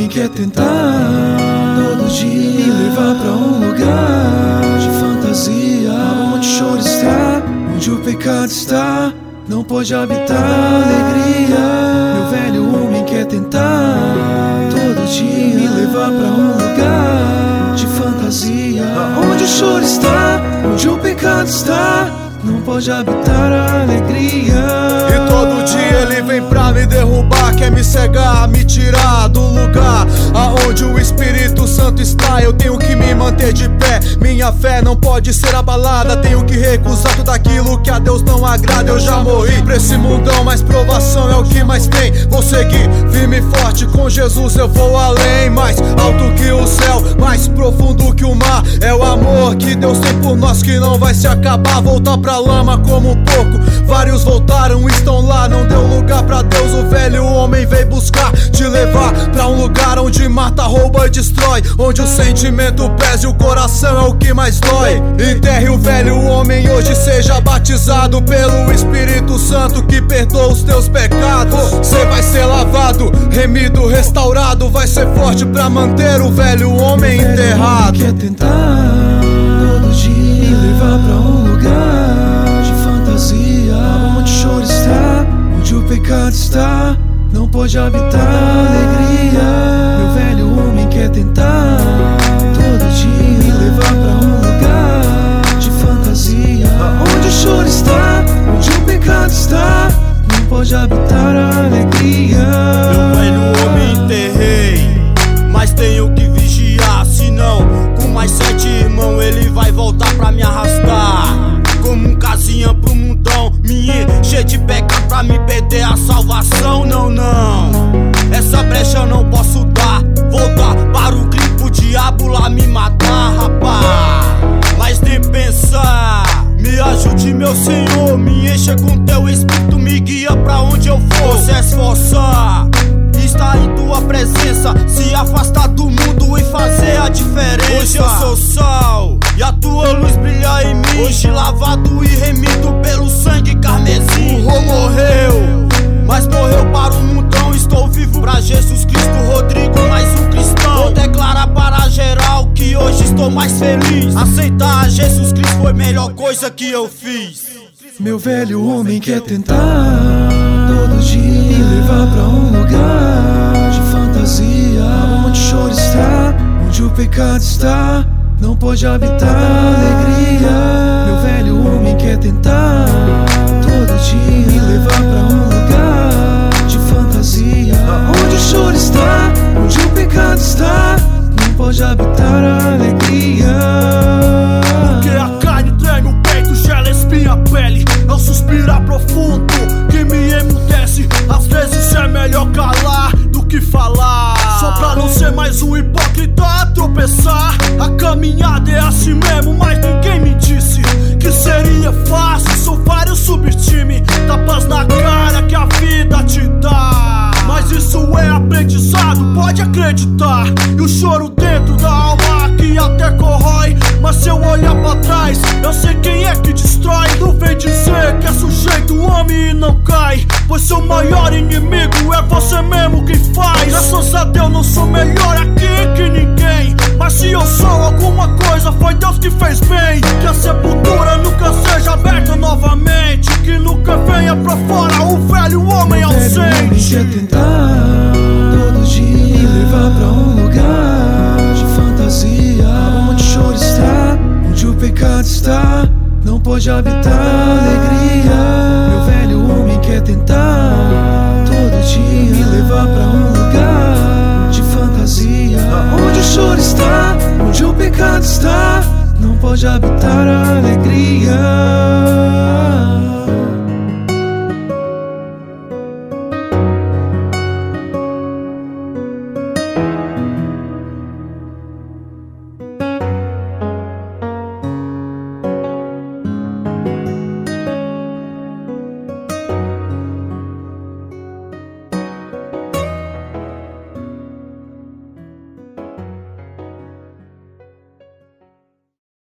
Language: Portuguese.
quer tentar todo dia me levar pra um lugar de fantasia, onde o choro está, onde o pecado está, não pode habitar a alegria. Meu velho homem quer tentar todo dia me levar pra um lugar de fantasia, onde o choro está, onde o pecado está, não pode habitar a alegria. E todo dia ele vem pra me derrubar, quer me cegar, me tirar do lugar aonde o Espírito Santo está. Eu tenho que me manter de pé, minha fé não pode ser abalada. Tenho que recusar tudo aquilo que a Deus não agrada. Eu já morri pra esse mundão, mas provação é o que mais tem. Vou seguir firme e forte, com Jesus eu vou além. Mais alto que o céu, mais profundo que o mar, é o amor que Deus tem por nós que não vai se acabar. Voltar pra lama como um porco, vários voltaram, estão lá, não deu lugar pra Deus. O velho homem veio buscar te levar pra um lugar onde mata, rouba e destrói, onde o sentimento pesa e o coração é o que mais dói. Enterre o velho homem hoje, seja batizado pelo Espírito Santo que perdoa os teus pecados. Cê vai ser lavado, remido, restaurado, vai ser forte pra manter o velho homem enterrado. Quer tentar todo dia me levar pra um lugar de fantasia, onde o choro está, onde o pecado está, não pode habitar a alegria. Meu velho homem quer tentar todo dia me levar pra um lugar de fantasia, onde o choro está, onde o pecado está, não pode habitar a alegria. Meu velho homem enterrei, mas tenho que vigiar, senão com mais 7 irmãos ele vai voltar pra me arrastar. Como um casinha pro mundão, me encher de pecado pra me perder a salvação. Não, não, essa brecha eu não posso dar. Voltar para o crime pro diabo lá me matar, rapaz. Mas nem pensar, me ajude meu Senhor, me encha com teu Espírito, me guia pra onde eu for. Se esforçar, estar em tua presença, se afastar do mundo e fazer a diferença. Hoje eu sou sal e a tua luz brilha em mim, hoje lavado e remido pelo sangue carmesim. O Rô morreu, mas morreu para o mundão. Estou vivo pra Jesus Cristo, Rodrigo, mais um cristão. Vou declarar para geral que hoje estou mais feliz. Aceitar a Jesus Cristo foi a melhor coisa que eu fiz. Meu velho homem quer tentar todo dia me levar pra um lugar de fantasia, onde o choro está, onde o pecado está, não pode habitar a alegria. Meu velho homem quer tentar todo dia me levar pra um lugar de fantasia, onde o choro está, onde o pecado está, não pode habitar a alegria. Porque a carne treme, o peito gela, espinha a pele, é um suspirar profundo que me emudece. Às vezes é melhor calar do que falar, só pra não ser mais um hipócrita a tropeçar. A caminhada é assim mesmo, mas ninguém me disse que seria fácil. São vários subtime, tapas na cara que a vida te dá, mas isso é aprendizado, pode acreditar. E o choro dentro da alma que até corrói, mas se eu olhar pra trás, eu sei quem é que destrói. Não vem dizer que é sujeito homem e não cai, pois seu maior inimigo é você mesmo quem faz. Graças a Deus não sou melhor aqui que ninguém, mas se eu sou alguma coisa foi Deus que fez bem. Que a sepultura nunca seja aberta novamente, que nunca venha pra fora o velho homem ausente. Quer tentar todo dia me levar pra um lugar de fantasia, onde o choro está, onde o pecado está, não pode habitar a alegria. Meu velho homem quer tentar todo dia me levar pra um lugar de fantasia, onde o choro está, onde o pecado está, não pode habitar a alegria.